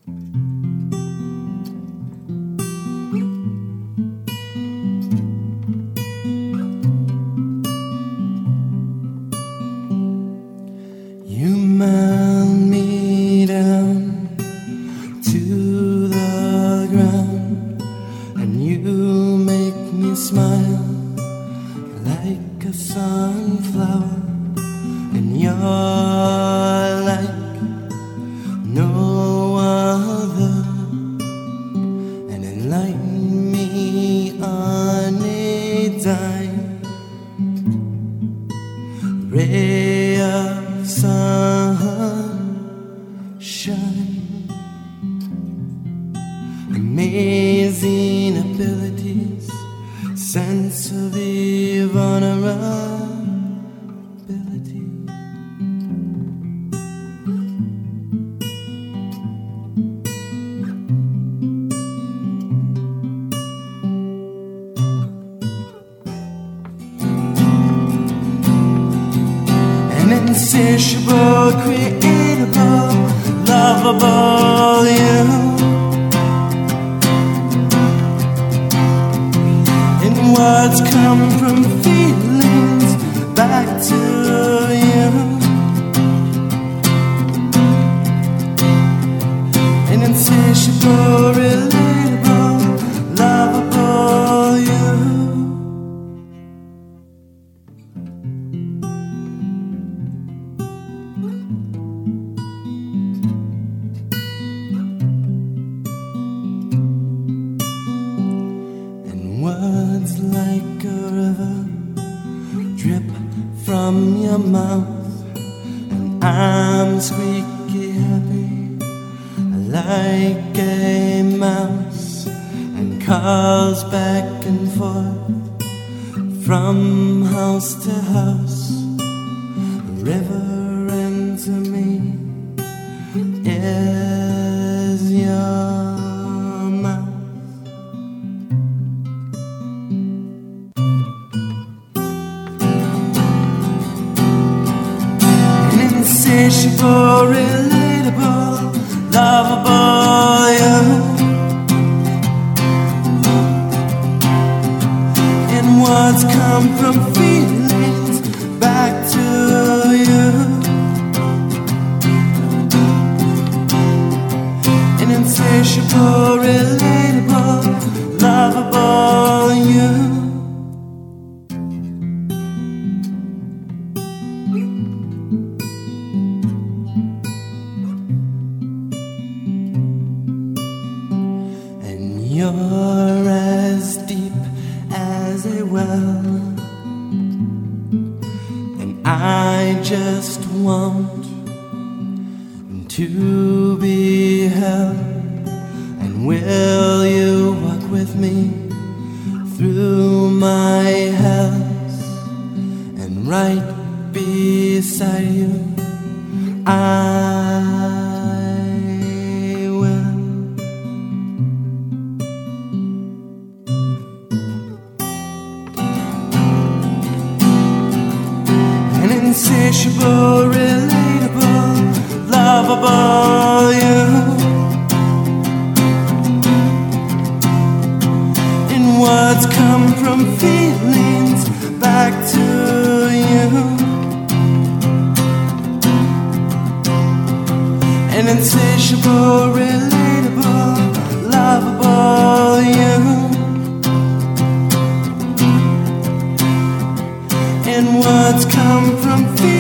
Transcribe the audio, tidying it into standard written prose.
You melt me down to the ground, and you make me smile like a sunflower, and you're like no other, and enlighten me on a dime. Ray of sunshine, amazing abilities, sense of vulnerability. An insatiable, creatable, lovable you. And words come from feelings back to you. An insatiable, relatable, lovable you. Words like a river drip from your mouth, and I'm squeaky happy like a mouse, and calls back and forth from house to house. The river ends of me is your mouth. Insatiable, relatable, lovable you. And words come from feelings back to you. An insatiable, relatable, lovable you. You're as deep as a well, and I just want to be held. And will you walk with me through my hells, and right beside you I will. Insatiable, relatable, lovable you. And words come from feelings back to you. An insatiable, relatable, lovable you. And words come from feelings